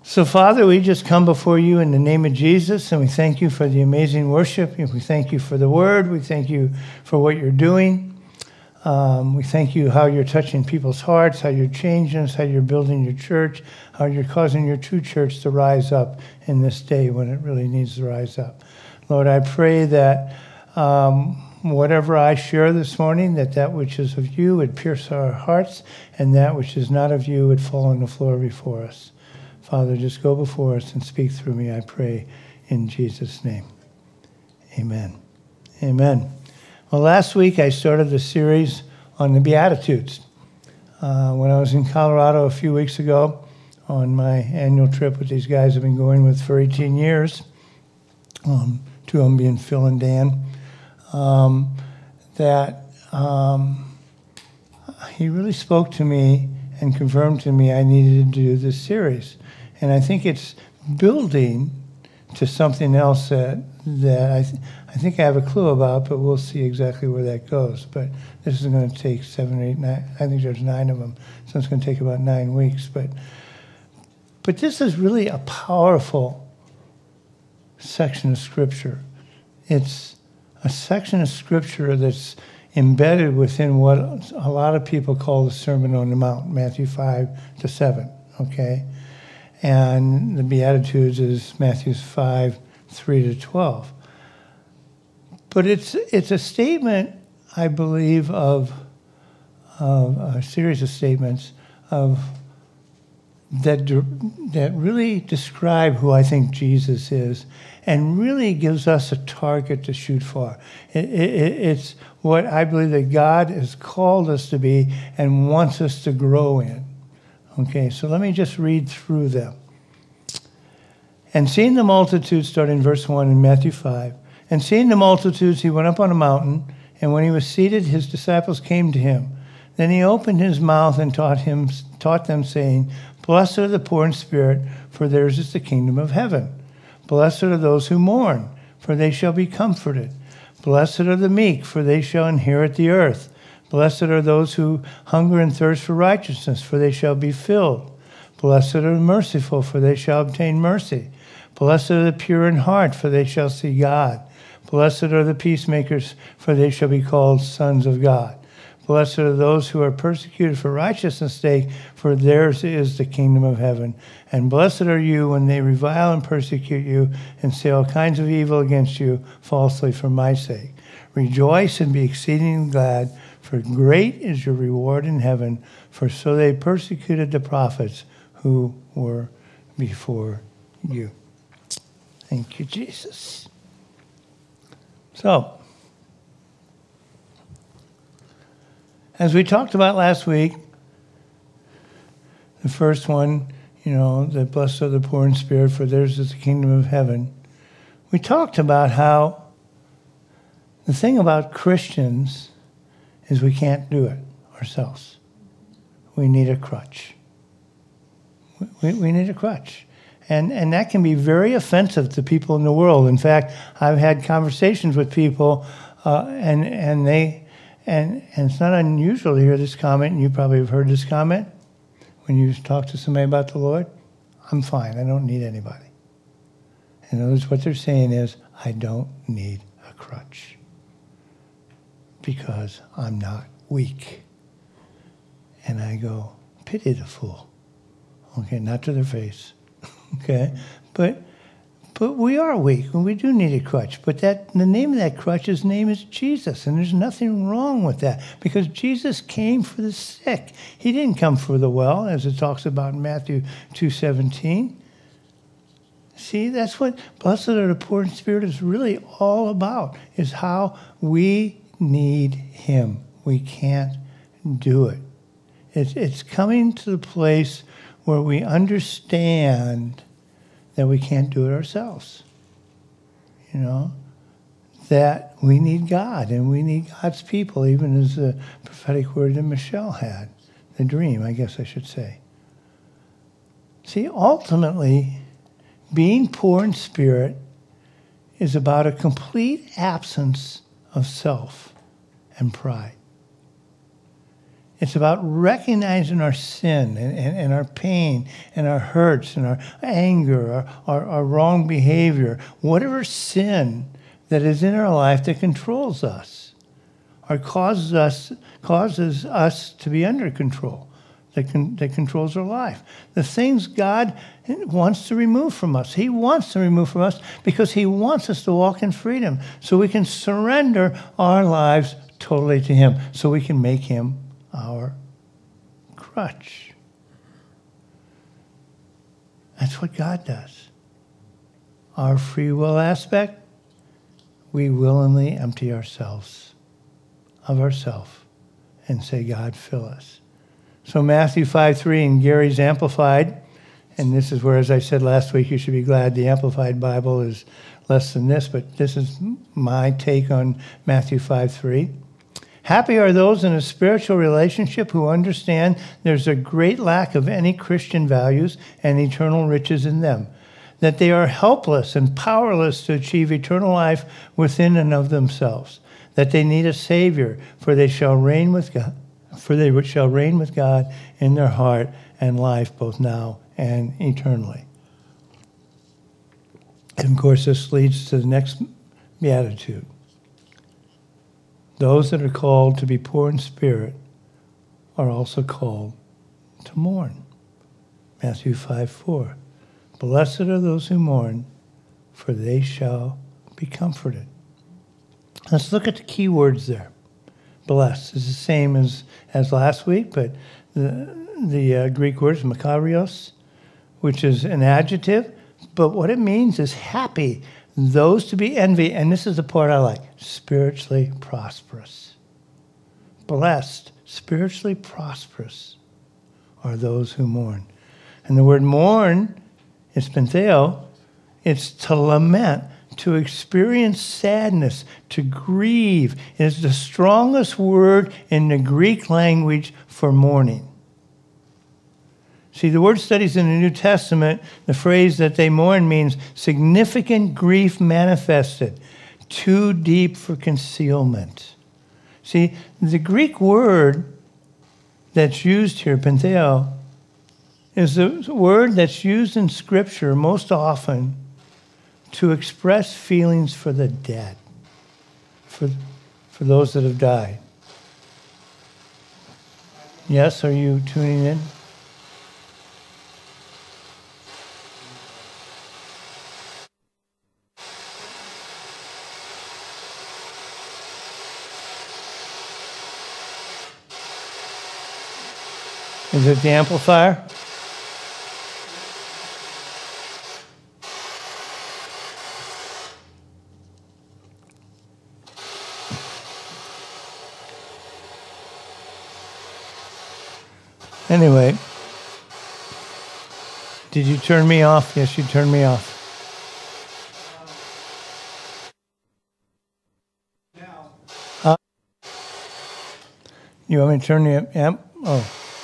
So, Father, we just come before you in the name of Jesus, and we thank you for the amazing worship. We thank you for the word. We thank you for what you're doing. We thank you how you're touching people's hearts, how you're changing us, how you're building your church, how you're causing your true church to rise up in this day when it really needs to rise up. Lord, I pray that whatever I share this morning, that which is of you would pierce our hearts, and that which is not of you would fall on the floor before us. Father, just go before us and speak through me, I pray, in Jesus' name. Amen. Amen. Well, last week I started a series on the Beatitudes. When I was in Colorado a few weeks ago on my annual trip with these guys I've been going with for 18 years, two of them being Phil and Dan, he really spoke to me and confirmed to me I needed to do this series. And I think it's building to something else that I think I have a clue about, but we'll see exactly where that goes. But this is going to take 7, 8, 9. I think there's 9 of them, so it's going to take about 9 weeks. But this is really a powerful section of Scripture. It's a section of Scripture that's embedded within what a lot of people call the Sermon on the Mount, Matthew 5 to 7, okay? And the Beatitudes is Matthew 5, 3 to 12. But it's a statement, I believe, of a series of statements that really describe who I think Jesus is, and really gives us a target to shoot for. It's what I believe that God has called us to be and wants us to grow in. Okay, so let me just read through them. And seeing the multitudes, starting in verse 1 in Matthew 5, and seeing the multitudes, he went up on a mountain, and when he was seated, his disciples came to him. Then he opened his mouth and taught them, saying, Blessed are the poor in spirit, for theirs is the kingdom of heaven. Blessed are those who mourn, for they shall be comforted. Blessed are the meek, for they shall inherit the earth. Blessed are those who hunger and thirst for righteousness, for they shall be filled. Blessed are the merciful, for they shall obtain mercy. Blessed are the pure in heart, for they shall see God. Blessed are the peacemakers, for they shall be called sons of God. Blessed are those who are persecuted for righteousness' sake, for theirs is the kingdom of heaven. And blessed are you when they revile and persecute you and say all kinds of evil against you falsely for my sake. Rejoice and be exceedingly glad, for great is your reward in heaven, for so they persecuted the prophets who were before you. Thank you, Jesus. So, as we talked about last week, the first one, that blessed are the poor in spirit, for theirs is the kingdom of heaven. We talked about how the thing about Christians is we can't do it ourselves. We need a crutch. We need a crutch. And that can be very offensive to people in the world. In fact, I've had conversations with people, and it's not unusual to hear this comment, and you probably have heard this comment when you talk to somebody about the Lord. I'm fine. I don't need anybody. In other words, what they're saying is, I don't need a crutch because I'm not weak. And I go, pity the fool. Okay, not to their face. Okay, but we are weak, and we do need a crutch. But the name of that crutch, his name is Jesus, and there's nothing wrong with that, because Jesus came for the sick. He didn't come for the well, as it talks about in Matthew 2:17. See, that's what blessed are the poor in spirit is really all about, is how we need him. We can't do it. It's coming to the place where we understand that we can't do it ourselves. That we need God, and we need God's people, even as the prophetic word that Michelle had, the dream, I guess I should say. See, ultimately, being poor in spirit is about a complete absence of self and pride. It's about recognizing our sin and our pain and our hurts and our anger, our wrong behavior, whatever sin that is in our life that controls us or causes us to be under control, that controls our life. The things God wants to remove from us. He wants to remove from us because he wants us to walk in freedom so we can surrender our lives totally to him, so we can make him our crutch. That's what God does. Our free will aspect, we willingly empty ourselves of ourselves and say, God, fill us. So Matthew 5:3 in Gary's Amplified, and this is where, as I said last week, you should be glad the Amplified Bible is less than this, but this is my take on Matthew 5:3. Happy are those in a spiritual relationship who understand there's a great lack of any Christian values and eternal riches in them, that they are helpless and powerless to achieve eternal life within and of themselves, that they need a Savior, for they shall reign with God, in their heart and life, both now and eternally. And of course, this leads to the next beatitude. Those that are called to be poor in spirit are also called to mourn. Matthew 5:4. Blessed are those who mourn, for they shall be comforted. Let's look at the key words there. Blessed is the same as last week, but the Greek word is makarios, which is an adjective, but what it means is happy. Those to be envied, and this is the part I like, spiritually prosperous. Blessed, spiritually prosperous are those who mourn. And the word mourn is pentheo. It's to lament, to experience sadness, to grieve. It is the strongest word in the Greek language for mourning. See, the word studies in the New Testament, the phrase that they mourn means significant grief manifested, too deep for concealment. See, the Greek word that's used here, pentheo, is the word that's used in Scripture most often to express feelings for the dead, for those that have died. Yes, are you tuning in? Is it the amplifier? Anyway, did you turn me off? Yes, you turned me off. You want me to turn the amp? Oh.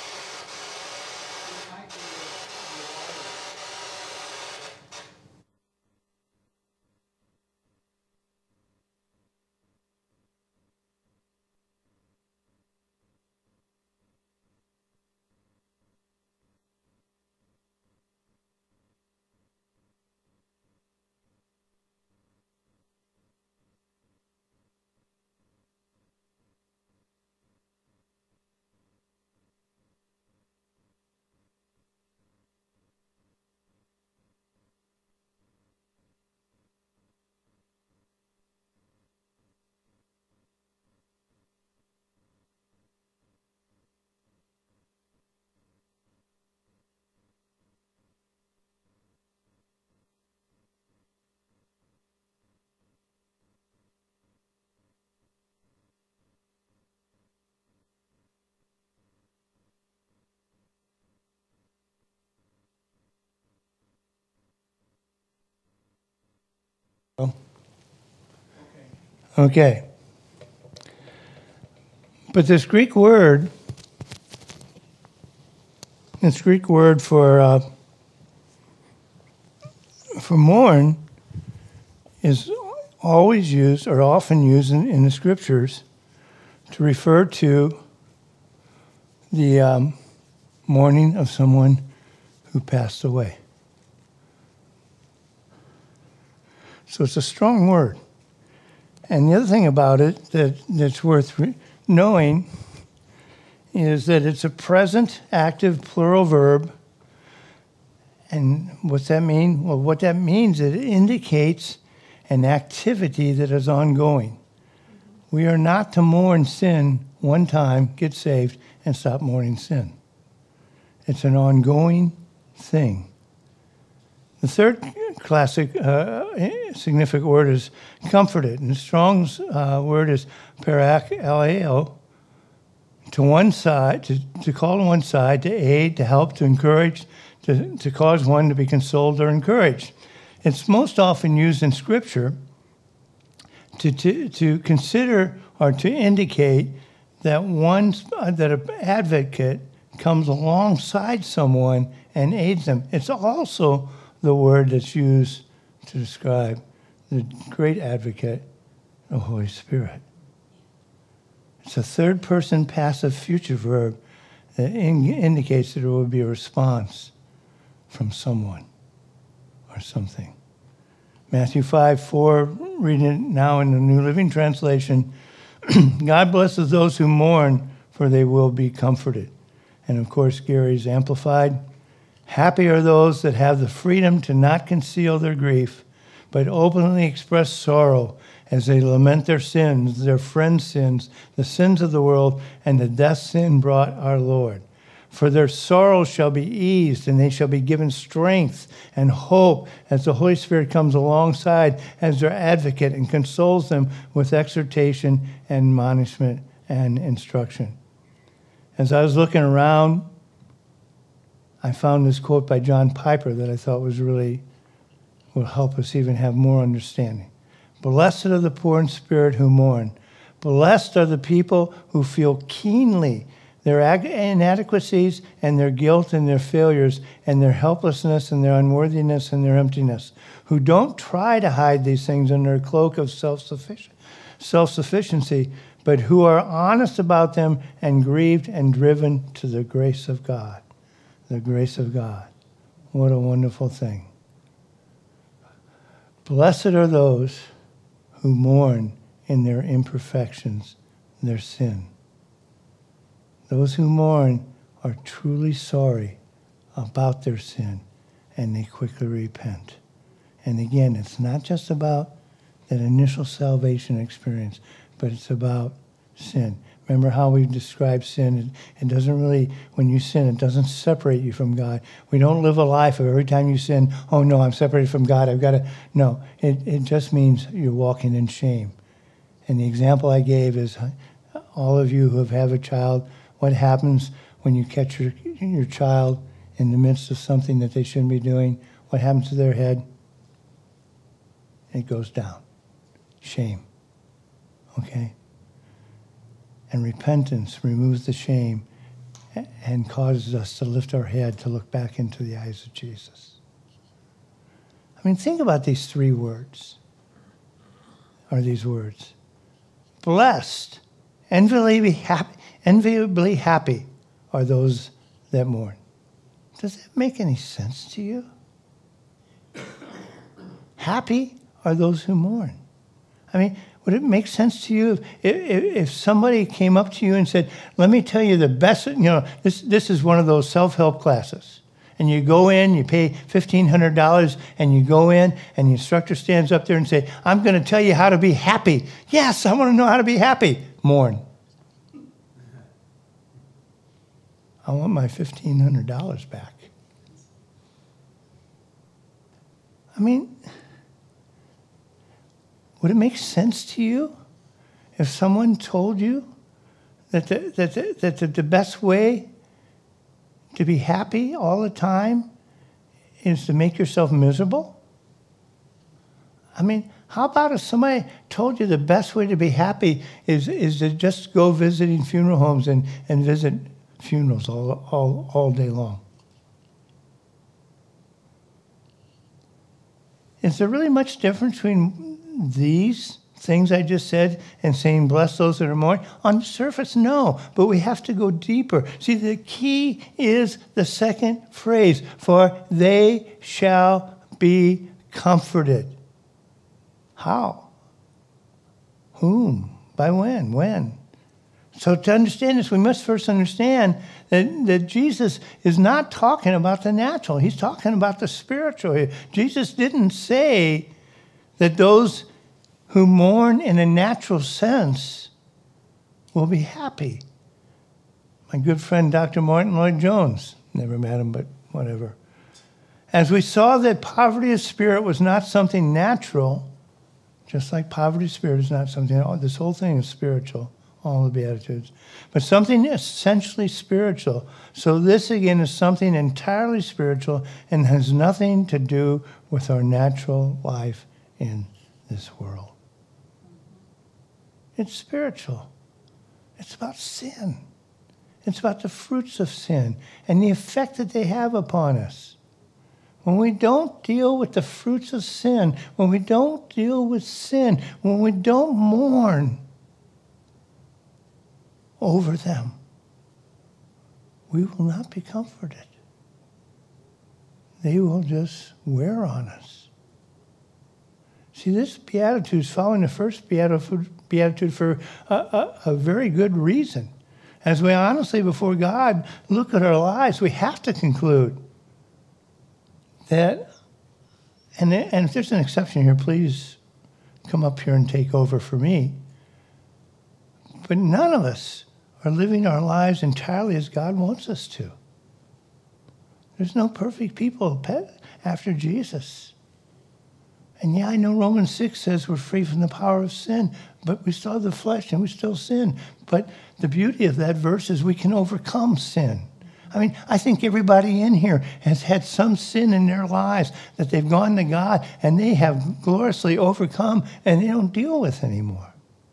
Okay. But this Greek word for mourn is always used or often used in the Scriptures to refer to the mourning of someone who passed away. So it's a strong word. And the other thing about it that's worth knowing is that it's a present, active, plural verb. And what's that mean? Well, what that means, it indicates an activity that is ongoing. We are not to mourn sin one time, get saved, and stop mourning sin. It's an ongoing thing. The third classic significant word is comforted. And Strong's word is parakaleio, to one side, to call on one side, to aid, to help, to encourage, to cause one to be consoled or encouraged. It's most often used in Scripture to consider or to indicate that that an advocate comes alongside someone and aids them. It's also the word that's used to describe the great advocate, the Holy Spirit. It's a third-person passive future verb that indicates that there will be a response from someone or something. Matthew 5:4, reading it now in the New Living Translation, God blesses those who mourn, for they will be comforted. And of course, Gary's Amplified. Happy are those that have the freedom to not conceal their grief, but openly express sorrow as they lament their sins, their friends' sins, the sins of the world, and the death sin brought our Lord. For their sorrow shall be eased, and they shall be given strength and hope as the Holy Spirit comes alongside as their advocate and consoles them with exhortation and admonishment and instruction. As I was looking around, I found this quote by John Piper that I thought will help us even have more understanding. Blessed are the poor in spirit who mourn. Blessed are the people who feel keenly their inadequacies and their guilt and their failures and their helplessness and their unworthiness and their emptiness, who don't try to hide these things under a cloak of self-sufficiency, but who are honest about them and grieved and driven to the grace of God. The grace of God. What a wonderful thing. Blessed are those who mourn in their imperfections, their sin. Those who mourn are truly sorry about their sin, and they quickly repent. And again, it's not just about that initial salvation experience, but it's about sin. Remember how we describe sin? It doesn't really, when you sin, it doesn't separate you from God. We don't live a life of every time you sin, oh no, I'm separated from God, I've got to, no. It just means you're walking in shame. And the example I gave is all of you who have a child, what happens when you catch your child in the midst of something that they shouldn't be doing? What happens to their head? It goes down. Shame. Okay? And repentance removes the shame and causes us to lift our head to look back into the eyes of Jesus. I mean, think about these three words, or these words. Blessed, enviably happy are those that mourn. Does that make any sense to you? Happy are those who mourn. I mean, would it make sense to you if somebody came up to you and said, let me tell you the best, this is one of those self-help classes. And you go in, you pay $1,500, and you go in, and the instructor stands up there and say, I'm going to tell you how to be happy. Yes, I want to know how to be happy. Mourn. I want my $1,500 back. I mean, would it make sense to you if someone told you that the best way to be happy all the time is to make yourself miserable? I mean, how about if somebody told you the best way to be happy is to just go visiting funeral homes and visit funerals all day long? Is there really much difference between these things I just said and saying, bless those that are mourning? On the surface, no. But we have to go deeper. See, the key is the second phrase, for they shall be comforted. How? Whom? By when? When? So to understand this, we must first understand that Jesus is not talking about the natural. He's talking about the spiritual. Jesus didn't say that those who mourn in a natural sense will be happy. My good friend, Dr. Martin Lloyd-Jones, never met him, but whatever. As we saw that poverty of spirit was not something natural, just like poverty of spirit is not something, this whole thing is spiritual, all the Beatitudes, but something essentially spiritual. So this, again, is something entirely spiritual and has nothing to do with our natural life in this world. It's spiritual. It's about sin. It's about the fruits of sin and the effect that they have upon us. When we don't deal with the fruits of sin, when we don't deal with sin, when we don't mourn over them, we will not be comforted. They will just wear on us. See, this beatitude is following the first beatitude for a very good reason. As we honestly, before God, look at our lives, we have to conclude that, and if there's an exception here, please come up here and take over for me. But none of us are living our lives entirely as God wants us to. There's no perfect people after Jesus. And yeah, I know Romans 6 says we're free from the power of sin, but we still have the flesh and we still sin. But the beauty of that verse is we can overcome sin. I mean, I think everybody in here has had some sin in their lives that they've gone to God and they have gloriously overcome and they don't deal with anymore.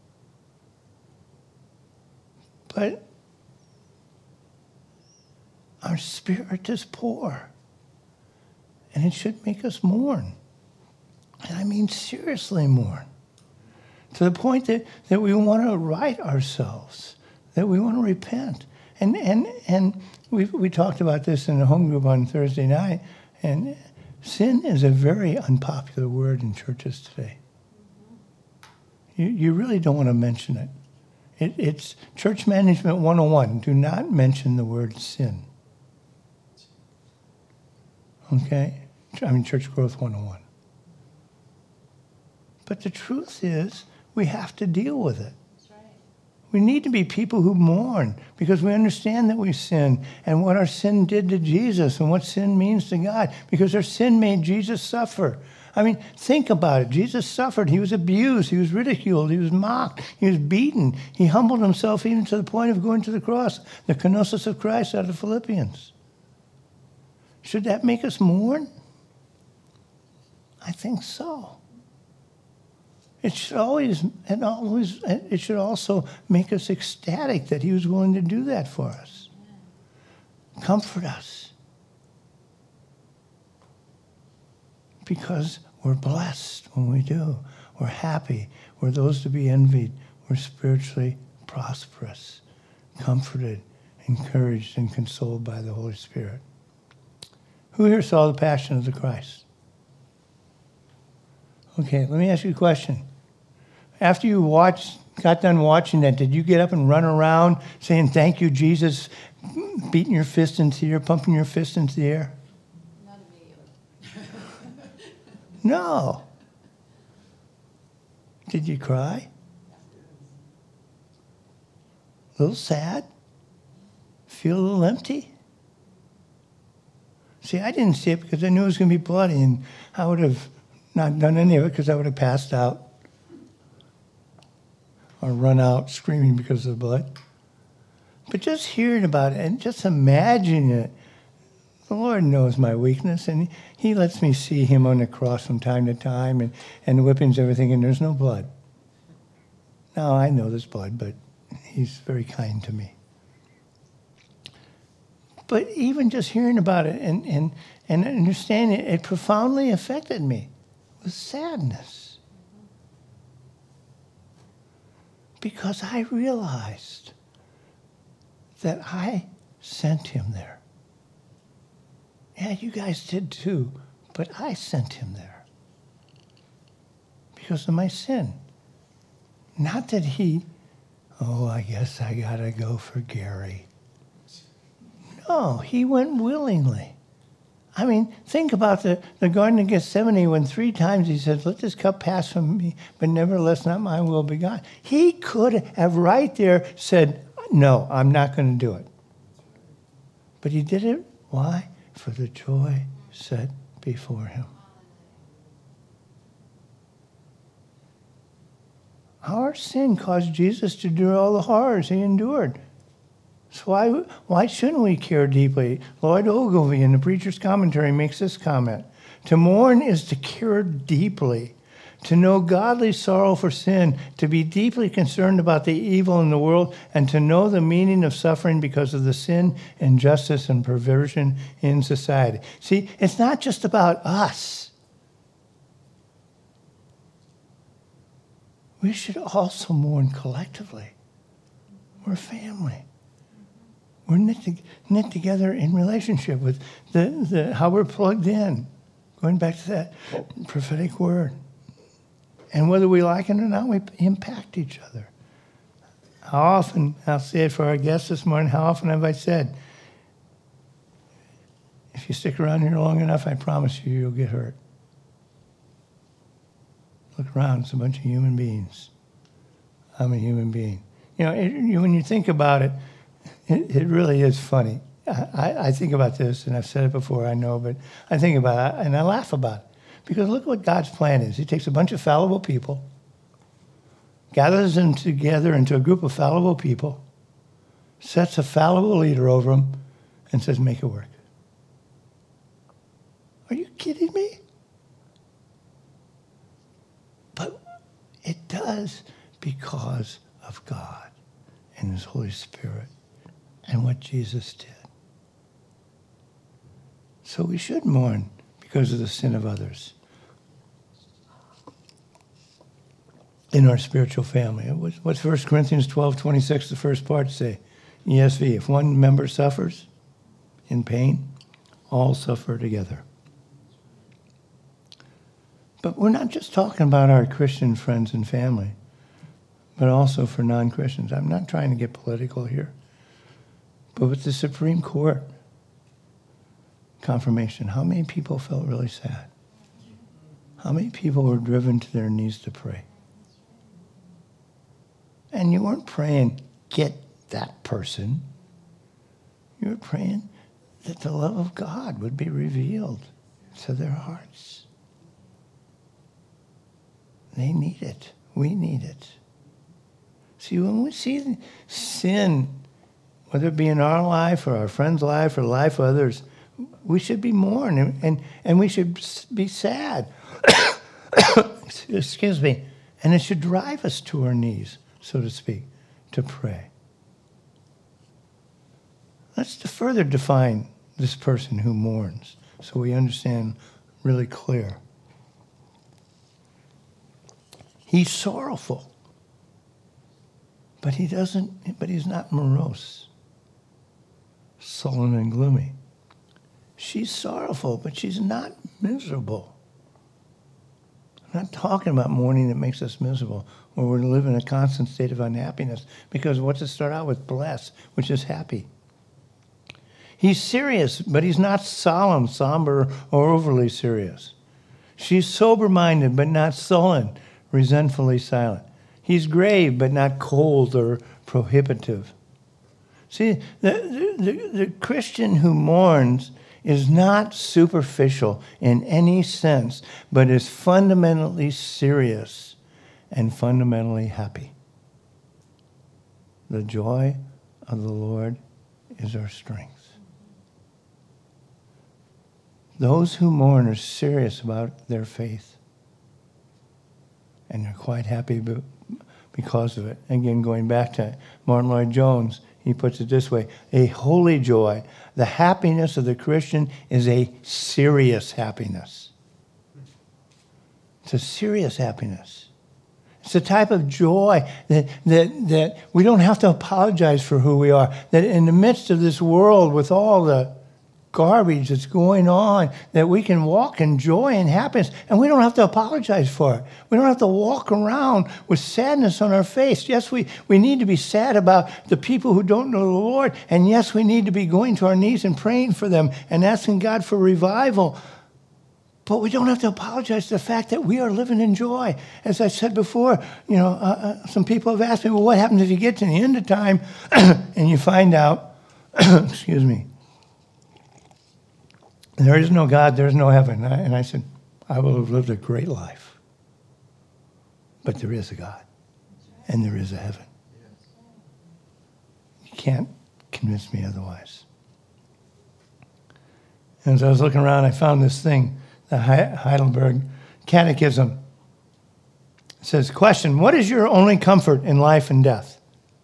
But our spirit is poor, and it should make us mourn. And I mean seriously mourn. To the point that we want to right ourselves, that we want to repent. And we talked about this in the home group on Thursday night, and sin is a very unpopular word in churches today. You really don't want to mention it. It's Church Management 101. Do not mention the word sin. Okay? I mean, Church Growth 101. But the truth is, we have to deal with it. That's right. We need to be people who mourn because we understand that we sin and what our sin did to Jesus and what sin means to God, because our sin made Jesus suffer. I mean, think about it. Jesus suffered. He was abused. He was ridiculed. He was mocked. He was beaten. He humbled himself even to the point of going to the cross, the kenosis of Christ out of Philippians. Should that make us mourn? I think so. It should it should also make us ecstatic that he was willing to do that for us. Comfort us. Because we're blessed when we do. We're happy. We're those to be envied. We're spiritually prosperous, comforted, encouraged, and consoled by the Holy Spirit. Who here saw the Passion of the Christ? Okay, let me ask you a question. After you got done watching that, did you get up and run around saying, "Thank you, Jesus," beating your fist into the air, pumping your fist into the air? Not immediately. No. Did you cry? A little sad? Feel a little empty? See, I didn't see it because I knew it was going to be bloody, and I would have not done any of it because I would have passed out or run out screaming because of the blood. But just hearing about it and just imagining it, the Lord knows my weakness, and he lets me see him on the cross from time to time, and the whippings, everything, and there's no blood. Now, I know there's blood, but he's very kind to me. But even just hearing about it and understanding it, it profoundly affected me with sadness. Because I realized that I sent him there. Yeah, you guys did too, but I sent him there because of my sin. Not that he, I guess I gotta go for Gary. No, he went willingly. I mean, think about the Garden of Gethsemane when 3 times he said, let this cup pass from me, but nevertheless not my will be done. He could have right there said, no, I'm not going to do it. But he did it. Why? For the joy set before him. Our sin caused Jesus to do all the horrors he endured. So why shouldn't we care deeply? Lloyd Ogilvie in the Preacher's Commentary makes this comment. To mourn is to care deeply, to know godly sorrow for sin, to be deeply concerned about the evil in the world, and to know the meaning of suffering because of the sin, injustice, and perversion in society. See, it's not just about us. We should also mourn collectively. We're family. We're knit together in relationship with how we're plugged in. Going back to that prophetic word. And whether we like it or not, we impact each other. How often, I'll say it for our guests this morning, how often have I said, if you stick around here long enough, I promise you, you'll get hurt. Look around, it's a bunch of human beings. I'm a human being. You know, when you think about it, it really is funny. I think about this, and I've said it before, I know, but I think about it, and I laugh about it. Because look what God's plan is. He takes a bunch of fallible people, gathers them together into a group of fallible people, sets a fallible leader over them, and says, make it work. Are you kidding me? But it does because of God and his Holy Spirit and what Jesus did. So we should mourn because of the sin of others in our spiritual family. What's 1 Corinthians 12:26, the first part say? ESV, if one member suffers in pain, all suffer together. But we're not just talking about our Christian friends and family, but also for non-Christians. I'm not trying to get political here. But with the Supreme Court confirmation, how many people felt really sad? How many people were driven to their knees to pray? And you weren't praying, get that person. You were praying that the love of God would be revealed to their hearts. They need it. We need it. See, when we see sin, whether it be in our life or our friend's life or the life of others, we should be mourning and we should be sad. Excuse me. And it should drive us to our knees, so to speak, to pray. Let's further define this person who mourns so we understand really clear. He's sorrowful, but he's not morose, sullen and gloomy. She's sorrowful, but she's not miserable. I'm not talking about mourning that makes us miserable, or we live in a constant state of unhappiness, because what's it start out with? Bless, which is happy. He's serious, but he's not solemn, somber, or overly serious. She's sober-minded, but not sullen, resentfully silent. He's grave, but not cold or prohibitive. See, the Christian who mourns is not superficial in any sense, but is fundamentally serious and fundamentally happy. The joy of the Lord is our strength. Those who mourn are serious about their faith, and they're quite happy because of it. Again, going back to Martin Lloyd-Jones, he puts it this way: a holy joy. The happiness of the Christian is a serious happiness. It's a serious happiness. It's a type of joy that we don't have to apologize for who we are. That in the midst of this world with all the garbage that's going on, that we can walk in joy and happiness, and we don't have to apologize for it. We don't have to walk around with sadness on our face. Yes, we need to be sad about the people who don't know the Lord, and yes, we need to be going to our knees and praying for them and asking God for revival. But we don't have to apologize for the fact that we are living in joy. As I said before, some people have asked me, well, what happens if you get to the end of time and you find out, excuse me, there is no God, there is no heaven. And I said, I will have lived a great life. But there is a God, and there is a heaven. You can't convince me otherwise. And as I was looking around, I found this thing, the Heidelberg Catechism. It says, question, what is your only comfort in life and death?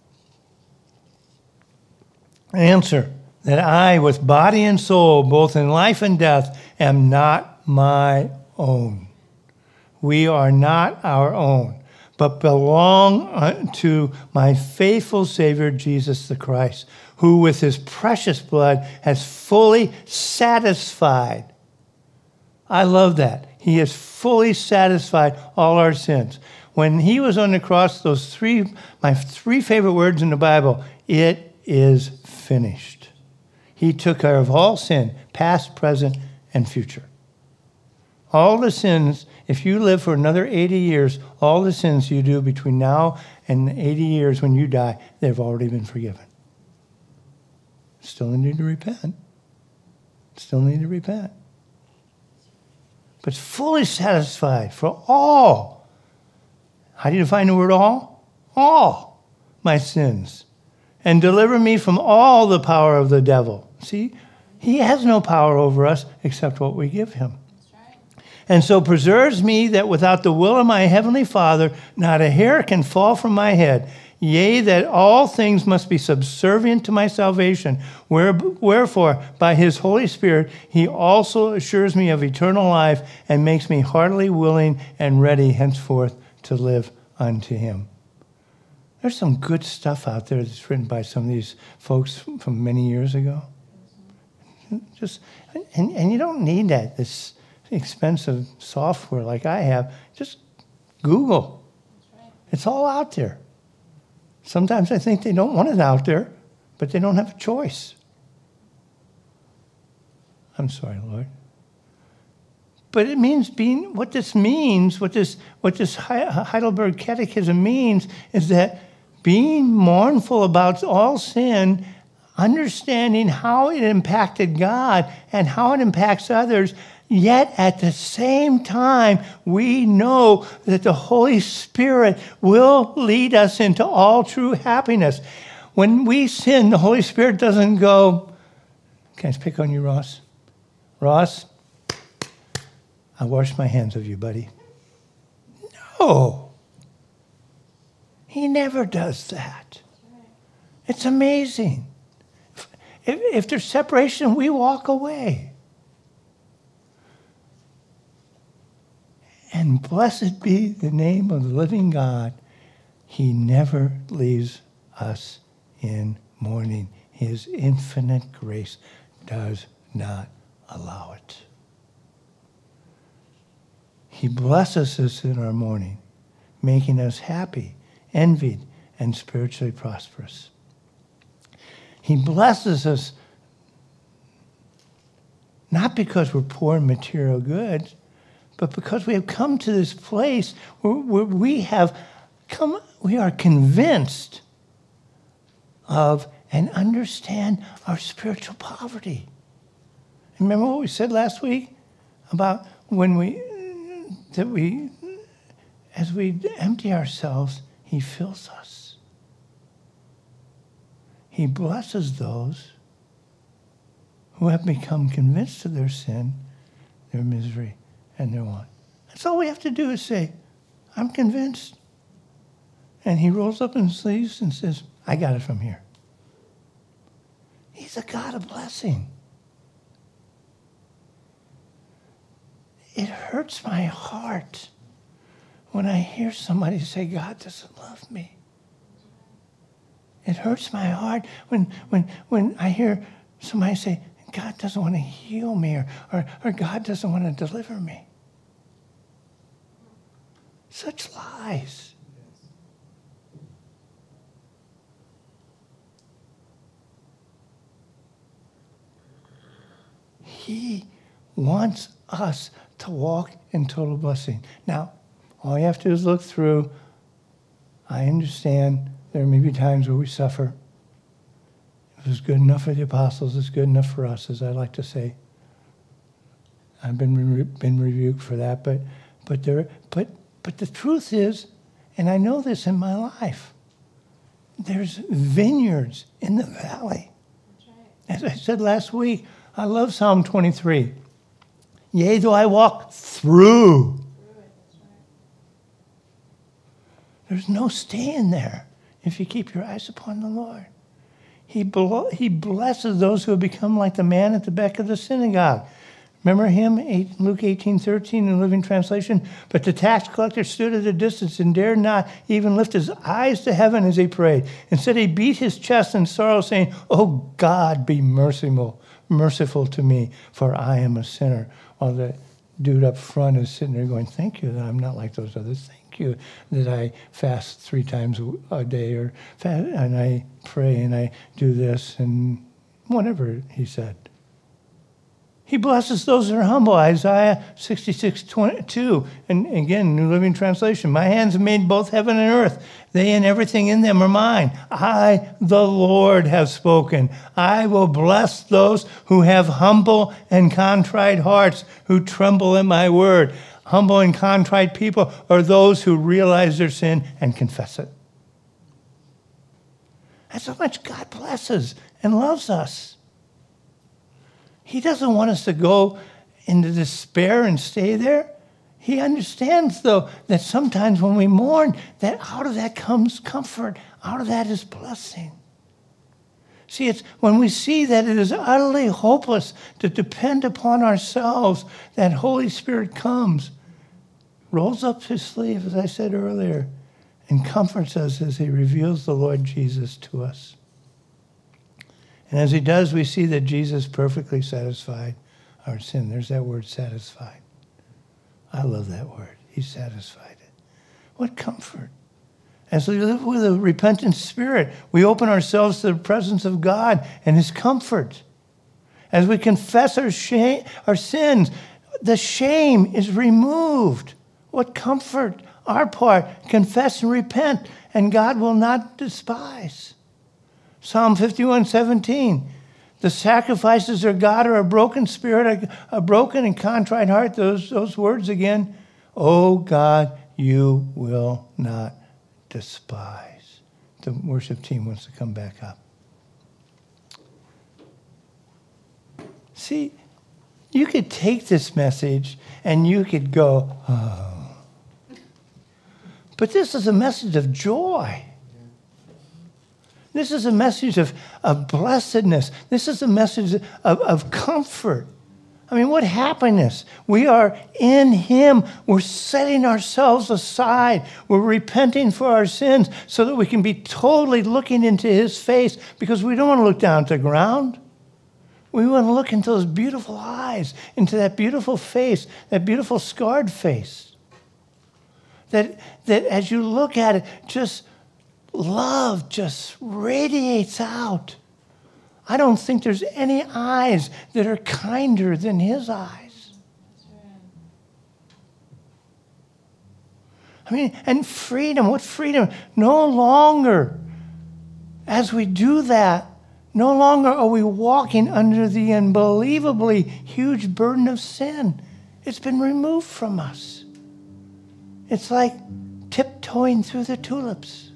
Answer, that I, with body and soul, both in life and death, am not my own. We are not our own, but belong to my faithful Savior, Jesus the Christ, who with his precious blood has fully satisfied. I love that. He has fully satisfied all our sins. When he was on the cross, my three favorite words in the Bible, it is finished. He took care of all sin, past, present, and future. All the sins, if you live for another 80 years, all the sins you do between now and 80 years when you die, they've already been forgiven. Still need to repent. Still need to repent. But fully satisfied for all. How do you define the word all? All my sins. And deliver me from all the power of the devil. See, he has no power over us except what we give him. That's right. And so preserves me that without the will of my heavenly Father, not a hair can fall from my head. Yea, that all things must be subservient to my salvation. Wherefore, by his Holy Spirit, he also assures me of eternal life and makes me heartily willing and ready henceforth to live unto him. There's some good stuff out there that's written by some of these folks from many years ago. And you don't need this expensive software like I have. Just Google. That's right. It's all out there. Sometimes I think they don't want it out there, but they don't have a choice. I'm sorry, Lord. But it means what this Heidelberg Catechism means is that being mournful about all sin, understanding how it impacted God and how it impacts others, yet at the same time, we know that the Holy Spirit will lead us into all true happiness. When we sin, the Holy Spirit doesn't go, can I pick on you, Ross? Ross, I wash my hands of you, buddy. No. He never does that. It's amazing. If there's separation, we walk away. And blessed be the name of the living God. He never leaves us in mourning. His infinite grace does not allow it. He blesses us in our mourning, making us happy, envied, and spiritually prosperous. He blesses us not because we're poor in material goods, but because we have come to this place where we are convinced of and understand our spiritual poverty. Remember what we said last week about as we empty ourselves, he fills us. He blesses those who have become convinced of their sin, their misery, and their want. That's all we have to do is say, I'm convinced. And he rolls up his sleeves and says, I got it from here. He's a God of blessing. It hurts my heart when I hear somebody say, God doesn't love me. It hurts my heart when I hear somebody say, God doesn't want to heal me, or God doesn't want to deliver me. Such lies. He wants us to walk in total blessing. Now, all you have to do is look through. I understand there may be times where we suffer. It was good enough for the apostles. It's good enough for us, as I like to say. I've been rebuked for that, but the truth is, and I know this in my life, there's vineyards in the valley. That's right. As I said last week, I love Psalm 23. Yea, though I walk through. That's right. There's no staying there if you keep your eyes upon the Lord. He blesses those who have become like the man at the back of the synagogue. Remember him, Luke 18:13 in the Living Translation? But the tax collector stood at a distance and dared not even lift his eyes to heaven as he prayed. Instead, he beat his chest in sorrow, saying, "Oh God, be merciful to me, for I am a sinner." While the dude up front is sitting there going, "Thank you that I'm not like those others. Thank you that I fast 3 times a day, and I pray and I do this," and whatever he said. He blesses those that are humble. Isaiah 66:2, and again, New Living Translation. My hands have made both heaven and earth. They and everything in them are mine. I, the Lord, have spoken. I will bless those who have humble and contrite hearts, who tremble at my word. Humble and contrite people are those who realize their sin and confess it. That's how much God blesses and loves us. He doesn't want us to go into despair and stay there. He understands, though, that sometimes when we mourn, that out of that comes comfort. Out of that is blessing. See, it's when we see that it is utterly hopeless to depend upon ourselves, that Holy Spirit comes, rolls up his sleeve, as I said earlier, and comforts us as he reveals the Lord Jesus to us. And as he does, we see that Jesus perfectly satisfied our sin. There's that word, satisfied. I love that word. He satisfied it. What comfort. As we live with a repentant spirit, we open ourselves to the presence of God and his comfort. As we confess our sins, the shame is removed. What comfort. Our part, confess and repent, and God will not despise. Psalm 51:17. The sacrifices of God are a broken spirit, a broken and contrite heart. Those words again. Oh God, you will not despise. The worship team wants to come back up. See, you could take this message and you could go, oh. But this is a message of joy. This is a message of blessedness. This is a message of comfort. I mean, what happiness. We are in him. We're setting ourselves aside. We're repenting for our sins so that we can be totally looking into his face, because we don't want to look down to the ground. We want to look into those beautiful eyes, into that beautiful face, that beautiful scarred face. That as you look at it, just love just radiates out. I don't think there's any eyes that are kinder than his eyes. That's right. I mean, and freedom, what freedom? No longer, as we do that, no longer are we walking under the unbelievably huge burden of sin. It's been removed from us. It's like tiptoeing through the tulips.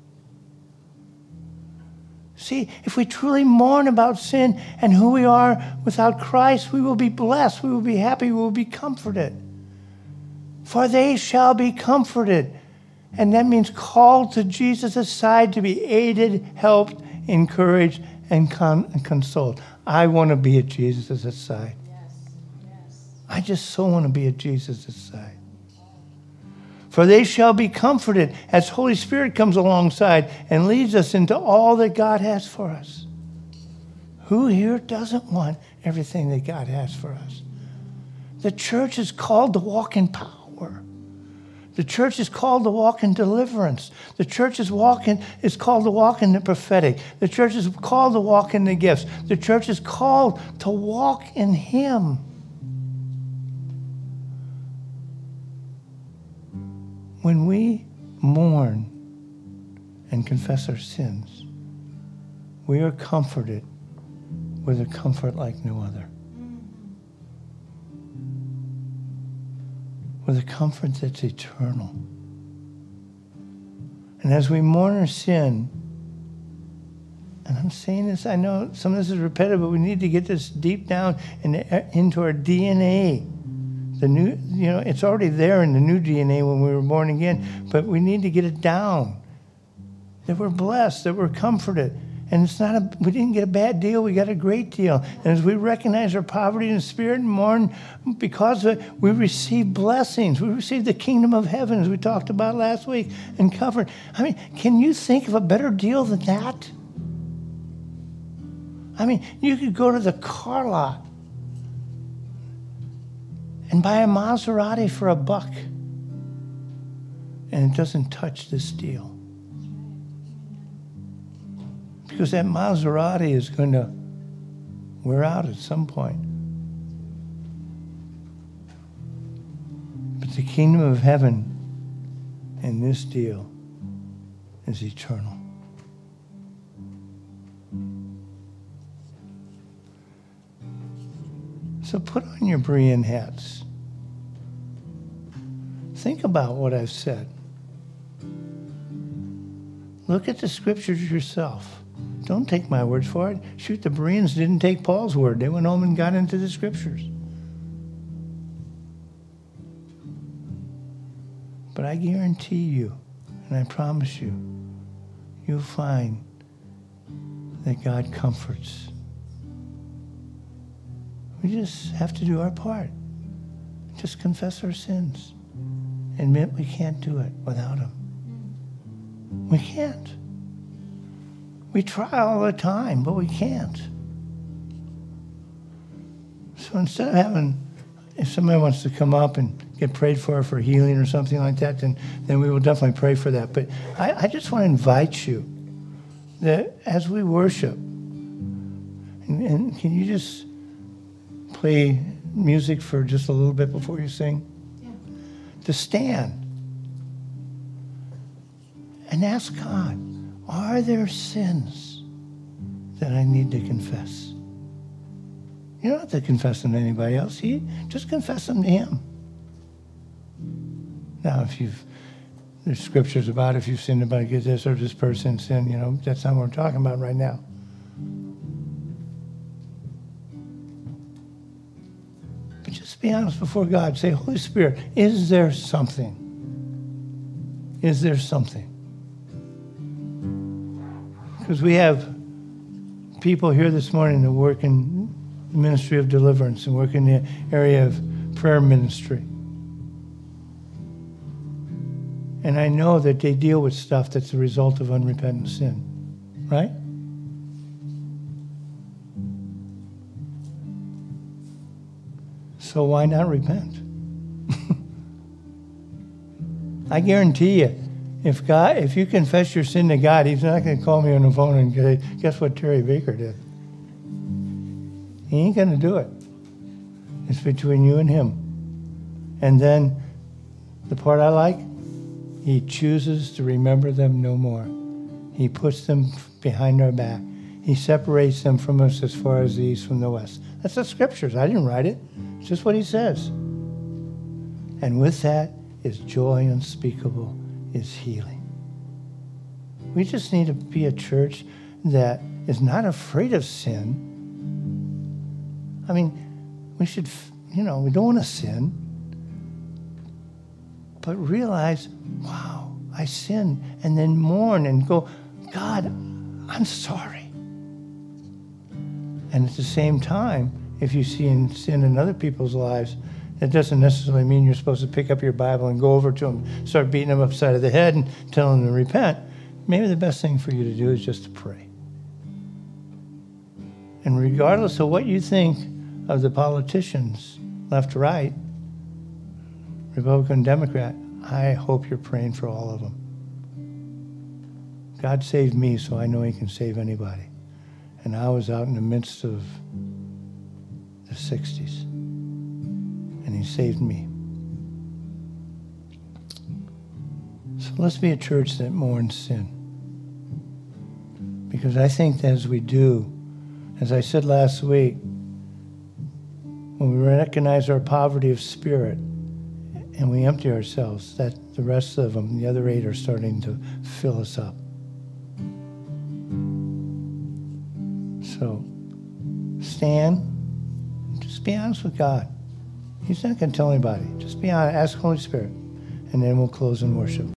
See, if we truly mourn about sin and who we are without Christ, we will be blessed, we will be happy, we will be comforted. For they shall be comforted. And that means called to Jesus' side to be aided, helped, encouraged, and consoled. I want to be at Jesus' side. Yes. Yes. I just so want to be at Jesus' side. For they shall be comforted as Holy Spirit comes alongside and leads us into all that God has for us. Who here doesn't want everything that God has for us? The church is called to walk in power. The church is called to walk in deliverance. The church is called to walk in the prophetic. The church is called to walk in the gifts. The church is called to walk in Him. When we mourn and confess our sins, we are comforted with a comfort like no other. With a comfort that's eternal. And as we mourn our sin, and I'm saying this, I know some of this is repetitive, but we need to get this deep down into our DNA. The new, it's already there in the new DNA when we were born again, but we need to get it down. That we're blessed, that we're comforted. And we didn't get a bad deal, we got a great deal. And as we recognize our poverty in spirit and mourn because of it, we receive blessings. We receive the kingdom of heaven, as we talked about last week, and comfort. I mean, can you think of a better deal than that? I mean, you could go to the car lot and buy a Maserati for $1, and it doesn't touch this deal. Because that Maserati is going to wear out at some point. But the kingdom of heaven in this deal is eternal. So put on your Berean hats. Think about what I've said. Look at the scriptures yourself. Don't take my words for it. Shoot, the Bereans didn't take Paul's word. They went home and got into the scriptures. But I guarantee you, and I promise you, you'll find that God comforts. We just have to do our part. Just confess our sins. Admit we can't do it without Him. We can't. We try all the time, but we can't. So instead of if somebody wants to come up and get prayed for healing or something like that, then we will definitely pray for that. But I just want to invite you that as we worship, and can you just play music for just a little bit before you sing? Yeah. To stand and ask God, are there sins that I need to confess? You don't have to confess them to anybody else. Just confess them to Him. Now, there's scriptures about if you've sinned about this or this person sinned, that's not what we're talking about right now. But just be honest before God. Say, Holy Spirit, is there something? Is there something? Because we have people here this morning that work in the ministry of deliverance and work in the area of prayer ministry. And I know that they deal with stuff that's the result of unrepentant sin, right? So why not repent? I guarantee you, if you confess your sin to God, He's not going to call me on the phone and say, guess what Terry Baker did? He ain't going to do it. It's between you and Him. And then the part I like, He chooses to remember them no more. He puts them behind our back. He separates them from us as far as the east from the west. That's the scriptures. I didn't write it. It's just what He says. And with that is joy unspeakable, is healing. We just need to be a church that is not afraid of sin. I mean, we should, we don't want to sin, but realize, wow, I sinned, and then mourn and go, God, I'm sorry. And at the same time, if you see sin in other people's lives, It doesn't necessarily mean you're supposed to pick up your Bible and go over to them, start beating them upside of the head and tell them to repent. Maybe the best thing for you to do is just to pray. And regardless of what you think of the politicians, left or right, Republican, Democrat, I hope you're praying for all of them. God saved me, so I know he can save anybody. And I was out in the midst of the 60s, and he saved me. So let's be a church that mourns sin. Because I think that as we do, as I said last week, when we recognize our poverty of spirit and we empty ourselves, that the rest of them, the other 8, are starting to fill us up. So stand, just be honest with God. He's not going to tell anybody. Just be honest, ask Holy Spirit, and then we'll close in worship.